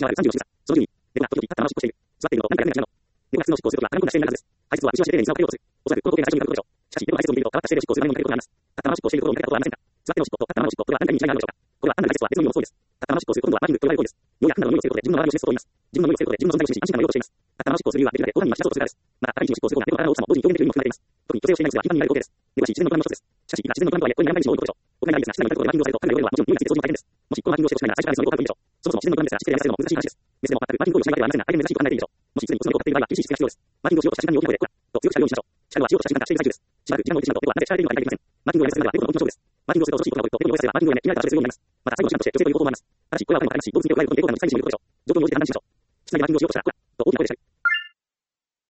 がある30の仕草。その順に、猫が時々立ったまま執行している。座っているのと何かやらないが違うの。猫が普通の執行するときはランダムな姿勢になるはずです。排出は牛は指定例に差をかけようとする。おそらくこの光景が最初に見られることでしょう。しかし、猫が排出を見ていると変わった姿勢で執行する何も見かけることがあります。立ったまま執行していることを見かけたことはありませんか。座っての執行と立ったままの執行、これは何かに違いがあるでしょうか。これは単なる排出は別の意味のそうです。立ったまま執行する今度はマーキングと言われる行為です。要約などの意味をすることで自分の周りを示すことを言います。自分の意を示すことで自分の存在を示し、安心感を得ようとしています。立ったまま執行する理由はできるだけ広範囲に増し出そうとするからです。また、ある日の執行することが猫の体の大きさも同時に表現できる意味も含まれています。特に女性をしていない人は頻繁に見られる光景です。猫は自然のプランの一つです。しかし、自然のプランとはいえ、これに何回も多いことでしょう。他にないですが、室内に至ることでマーキングをされると、彼らが言うのはもちろん意味がついて当然の大変です。もし、このマーキングをしてほしくないなら最初からそれを行うべきでしょう。そもそも自然のプランですが、実際やらせるのも難しい話です。メスでも全くマーキングをしないわけではありませんが、大変珍しいと考えていいでしょう。もし、すでに普通の猫を飼っている場合は厳しい姿勢が必要です。マーキングをしようとした時間に大きな声で、こら、と強く叱るようにしましょう。叱るはしようとした時間がしている最中です。しばらく時間を置いてしまうと、猫はなぜ叱られているのか理解できません。マーキングをやめさせるのは猫の本気の勝負です。マーキングをすると恐ろしいことが起こると、猫に追いさせればマーキングをやめ、嫌いだとするようになります。また、最後の手段として女性という方法もあります。ただし、これは他にもありますし、動物によく言われると猫がの最後に言うことでしょう。状況に応じて判断しましょう。室内でマーキングをしようとしたら、こら、と大きな声で叱る。